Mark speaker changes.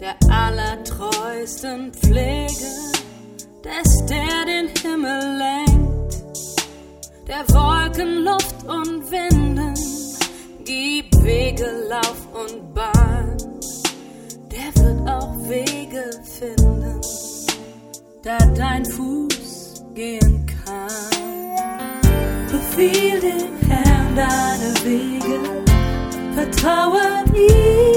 Speaker 1: der allertreusten Pflege des, der den Himmel lenkt, der Wolken, Luft und Winden gibt Wege, Lauf und Bahn, der wird auch Wege finden, da dein Fuß gehen kann. Befiehl dem Herrn deine Wege, vertraue ihm.